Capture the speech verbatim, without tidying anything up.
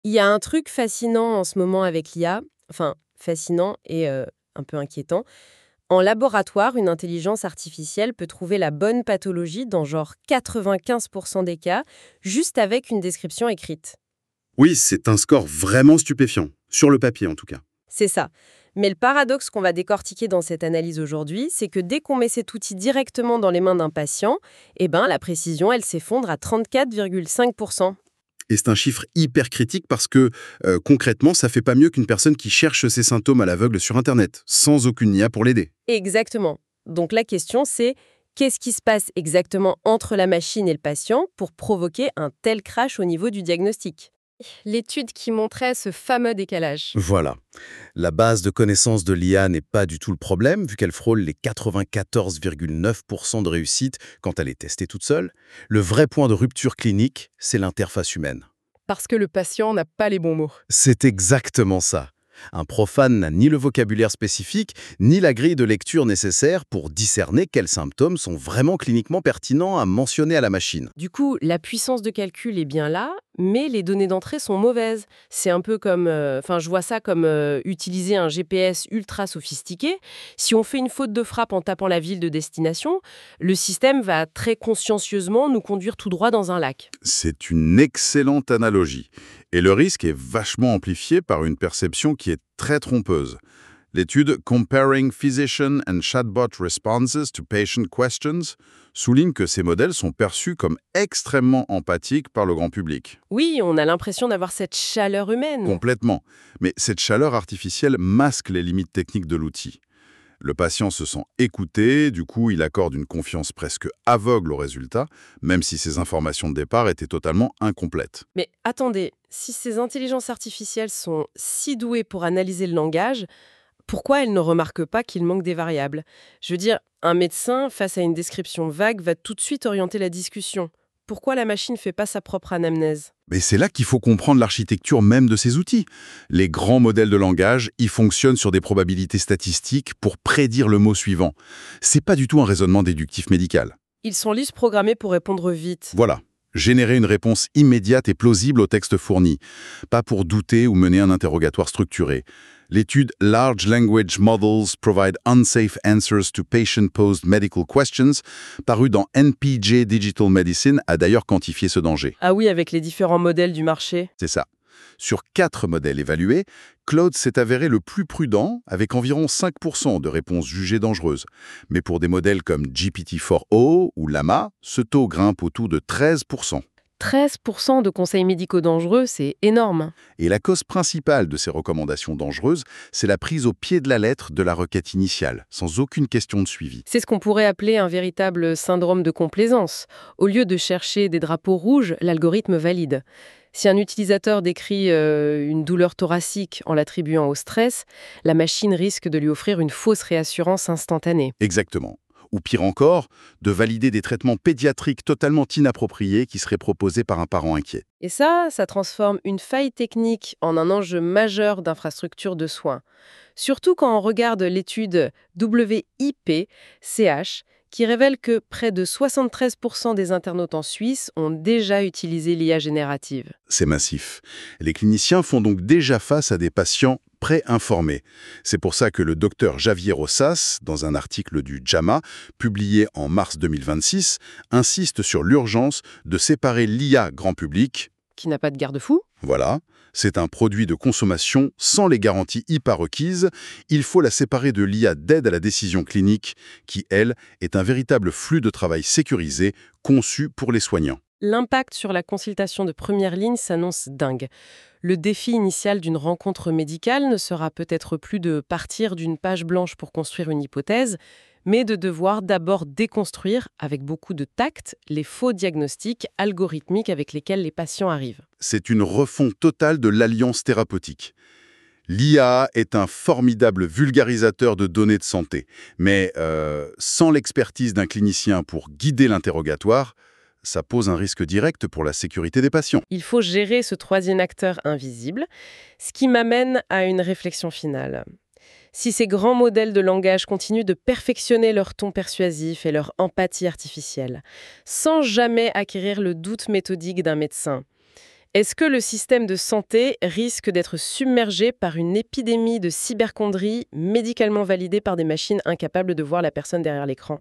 Il y a un truc fascinant en ce moment avec l'I A, enfin fascinant et euh, un peu inquiétant. En laboratoire, une intelligence artificielle peut trouver la bonne pathologie dans genre quatre-vingt-quinze pour cent des cas, juste avec une description écrite. Oui, c'est un score vraiment stupéfiant, sur le papier en tout cas. C'est ça. Mais le paradoxe qu'on va décortiquer dans cette analyse aujourd'hui, c'est que dès qu'on met cet outil directement dans les mains d'un patient, eh ben, la précision, elle s'effondre à trente-quatre virgule cinq pour cent. Et c'est un chiffre hyper critique parce que euh, concrètement, ça fait pas mieux qu'une personne qui cherche ses symptômes à l'aveugle sur Internet, sans aucune I A pour l'aider. Exactement. Donc la question, c'est qu'est-ce qui se passe exactement entre la machine et le patient pour provoquer un tel crash au niveau du diagnostic? L'étude qui montrait ce fameux décalage. Voilà. La base de connaissance de l'I A n'est pas du tout le problème, vu qu'elle frôle les quatre-vingt-quatorze virgule neuf pour cent de réussite quand elle est testée toute seule. Le vrai point de rupture clinique, c'est l'interface humaine. Parce que le patient n'a pas les bons mots. C'est exactement ça. Un profane n'a ni le vocabulaire spécifique, ni la grille de lecture nécessaire pour discerner quels symptômes sont vraiment cliniquement pertinents à mentionner à la machine. Du coup, la puissance de calcul est bien là, mais les données d'entrée sont mauvaises. C'est un peu comme... euh, Enfin, je vois ça comme euh, utiliser un G P S ultra sophistiqué. Si on fait une faute de frappe en tapant la ville de destination, le système va très consciencieusement nous conduire tout droit dans un lac. C'est une excellente analogie. Et le risque est vachement amplifié par une perception qui est très trompeuse. L'étude Comparing Physician and Chatbot Responses to Patient Questions souligne que ces modèles sont perçus comme extrêmement empathiques par le grand public. Oui, on a l'impression d'avoir cette chaleur humaine. Complètement. Mais cette chaleur artificielle masque les limites techniques de l'outil. Le patient se sent écouté, du coup il accorde une confiance presque aveugle au résultat, même si ses informations de départ étaient totalement incomplètes. Mais attendez, si ces intelligences artificielles sont si douées pour analyser le langage, pourquoi elles ne remarquent pas qu'il manque des variables? Je veux dire, un médecin, face à une description vague, va tout de suite orienter la discussion. Pourquoi la machine ne fait pas sa propre anamnèse? Mais c'est là qu'il faut comprendre l'architecture même de ces outils. Les grands modèles de langage y fonctionnent sur des probabilités statistiques pour prédire le mot suivant. C'est pas du tout un raisonnement déductif médical. Ils sont lisses programmés pour répondre vite. Voilà. Générer une réponse immédiate et plausible au texte fourni, pas pour douter ou mener un interrogatoire structuré. L'étude Large Language Models Provide Unsafe Answers to Patient-Posed Medical Questions, parue dans N P J Digital Medicine, a d'ailleurs quantifié ce danger. Ah oui, avec les différents modèles du marché. C'est ça. Sur quatre modèles évalués, Claude s'est avéré le plus prudent, avec environ cinq pour cent de réponses jugées dangereuses. Mais pour des modèles comme G P T quatre o ou Llama, ce taux grimpe autour de treize pour cent. treize pour cent de conseils médicaux dangereux, c'est énorme. Et la cause principale de ces recommandations dangereuses, c'est la prise au pied de la lettre de la requête initiale, sans aucune question de suivi. C'est ce qu'on pourrait appeler un véritable syndrome de complaisance. Au lieu de chercher des drapeaux rouges, l'algorithme valide. Si un utilisateur décrit euh, une douleur thoracique en l'attribuant au stress, la machine risque de lui offrir une fausse réassurance instantanée. Exactement. Ou pire encore, de valider des traitements pédiatriques totalement inappropriés qui seraient proposés par un parent inquiet. Et ça, ça transforme une faille technique en un enjeu majeur d'infrastructure de soins. Surtout quand on regarde l'étude W I P C H, qui révèle que près de soixante-treize pour cent des internautes en Suisse ont déjà utilisé l'I A générative. C'est massif. Les cliniciens font donc déjà face à des patients pré-informés. C'est pour ça que le docteur Javier Rosas, dans un article du JAMA, publié en mars deux mille vingt-six, insiste sur l'urgence de séparer l'I A grand public. Qui n'a pas de garde-fou? Voilà, c'est un produit de consommation sans les garanties hyper requises. Il faut la séparer de l'I A d'aide à la décision clinique, qui, elle, est un véritable flux de travail sécurisé, conçu pour les soignants. L'impact sur la consultation de première ligne s'annonce dingue. Le défi initial d'une rencontre médicale ne sera peut-être plus de partir d'une page blanche pour construire une hypothèse, mais de devoir d'abord déconstruire, avec beaucoup de tact, les faux diagnostics algorithmiques avec lesquels les patients arrivent. C'est une refonte totale de l'alliance thérapeutique. L'I A est un formidable vulgarisateur de données de santé, mais euh, sans l'expertise d'un clinicien pour guider l'interrogatoire, ça pose un risque direct pour la sécurité des patients. Il faut gérer ce troisième acteur invisible, ce qui m'amène à une réflexion finale. Si ces grands modèles de langage continuent de perfectionner leur ton persuasif et leur empathie artificielle, sans jamais acquérir le doute méthodique d'un médecin, Est-ce que le système de santé risque d'être submergé par une épidémie de cyberchondrie médicalement validée par des machines incapables de voir la personne derrière l'écran?